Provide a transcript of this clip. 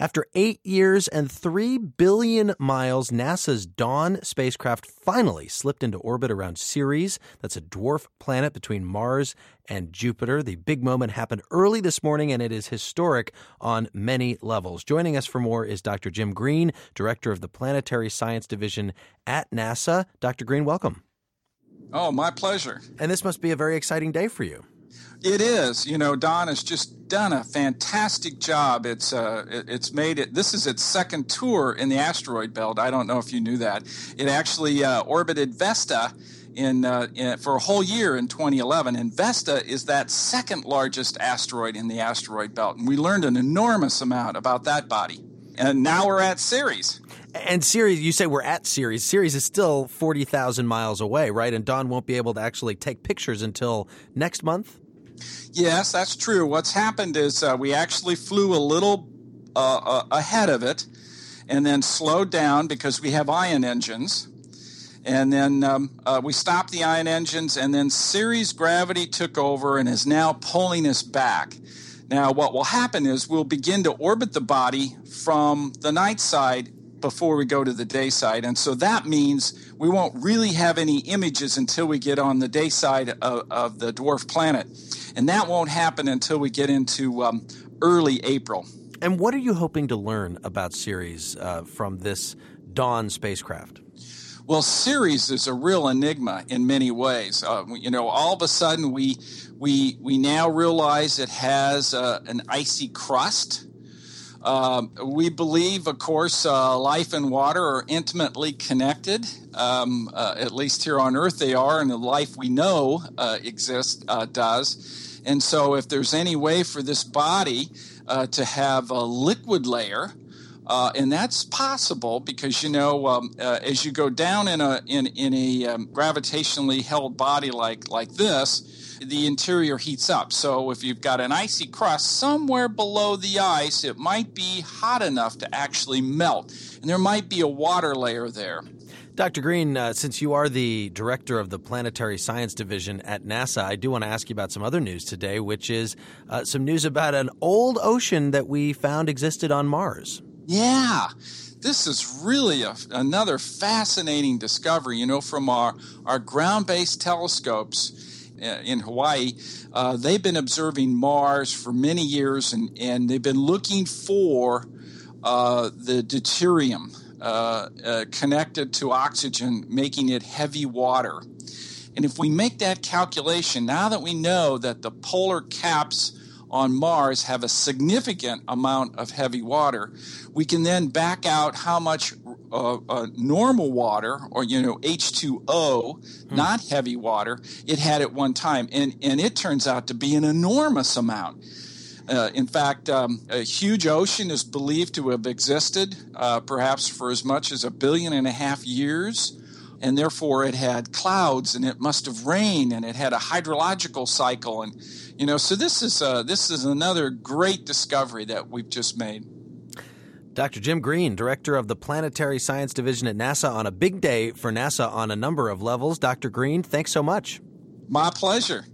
After 8 years and 3 billion miles, NASA's Dawn spacecraft finally slipped into orbit around Ceres. That's a dwarf planet between Mars and Jupiter. The big moment happened early this morning, and it is historic on many levels. Joining us for more is Dr. Jim Green, director of the Planetary Science Division at NASA. Dr. Green, welcome. Oh, my pleasure. And this must be a very exciting day for you. It is. You know, Dawn has just done a fantastic job. It's made it. This is its second tour in the asteroid belt. I don't know if you knew that. It actually orbited Vesta for a whole year in 2011, and Vesta is that second largest asteroid in the asteroid belt. And we learned an enormous amount about that body. And now we're at Ceres. And Ceres, you say we're at Ceres. Ceres is still 40,000 miles away, right? And Dawn won't be able to actually take pictures until next month? Yes, that's true. What's happened is we actually flew a little ahead of it and then slowed down because we have ion engines. And then we stopped the ion engines, and then Ceres gravity took over and is now pulling us back. Now, what will happen is we'll begin to orbit the body from the night side before we go to the day side. And so that means we won't really have any images until we get on the day side of the dwarf planet. And that won't happen until we get into early April. And what are you hoping to learn about Ceres from this Dawn spacecraft? Well, Ceres is a real enigma in many ways. All of a sudden we now realize it has an icy crust. We believe, of course, life and water are intimately connected. At least here on Earth they are, and the life we know exists does. And so if there's any way for this body to have a liquid layer, and that's possible because, as you go down in a gravitationally held body like this, the interior heats up. So if you've got an icy crust somewhere below the ice, it might be hot enough to actually melt, and there might be a water layer there. Dr. Green, since you are the director of the Planetary Science Division at NASA, I do want to ask you about some other news today, which is some news about an old ocean that we found existed on Mars. Yeah, this is really another fascinating discovery. From our ground-based telescopes in Hawaii, they've been observing Mars for many years, and they've been looking for the deuterium connected to oxygen, making it heavy water. And if we make that calculation, now that we know that the polar caps on Mars have a significant amount of heavy water, we can then back out how much normal water, or H2O, not heavy water, it had at one time. And it turns out to be an enormous amount. In fact, a huge ocean is believed to have existed perhaps for as much as 1.5 billion years. And therefore it had clouds, and it must have rained, and it had a hydrological cycle. And, so this is another great discovery that we've just made. Dr. Jim Green, director of the Planetary Science Division at NASA, on a big day for NASA on a number of levels. Dr. Green, thanks so much. My pleasure.